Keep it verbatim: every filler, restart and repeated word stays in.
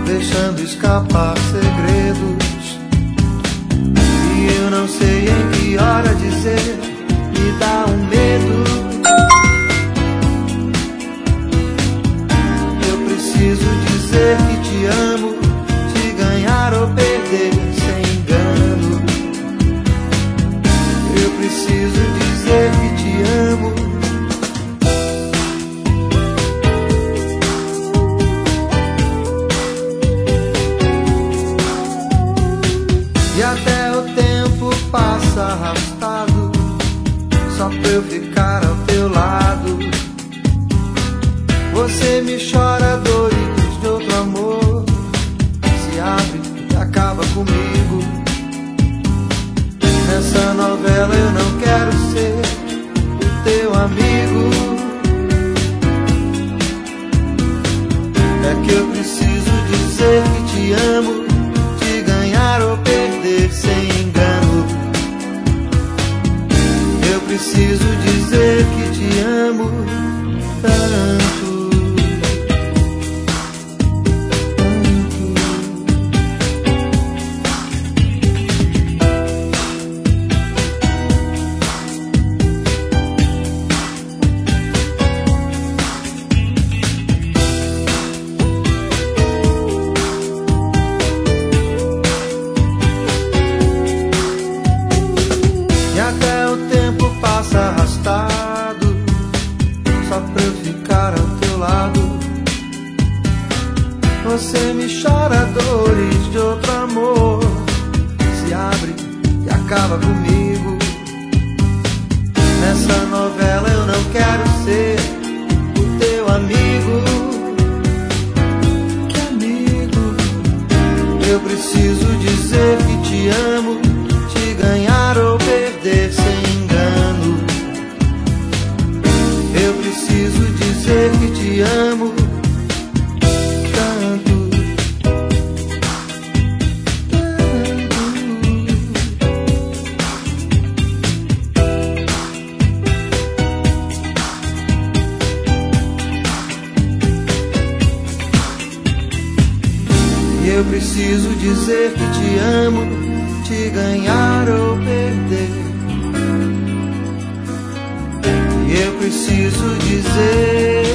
deixando escapar segredos. E eu não sei em que hora dizer, me dá um medo. Eu preciso dizer que te amo, te ganhar ou perder sem engano. Eu preciso dizer que te amo. E até o tempo passa arrastado, só pra eu ficar ao teu lado. Você me chora dores de outro amor, se abre e acaba comigo. Nessa novela eu não quero ser o teu amigo. É que eu preciso dizer que te amo, te ganhar ou perder sem engano. Eu preciso dizer que te amo tanto. Arrastado, só pra eu ficar ao teu lado. Você me chora dores de outro amor, se abre e acaba comigo. Nessa novela eu não quero ser o teu amigo. Que amigo? Eu preciso dizer que te amo, te ganhar ou perder sem engano. Eu preciso dizer que te amo tanto, tanto. E eu preciso dizer que te amo, te ganhar ou perder. Eu preciso dizer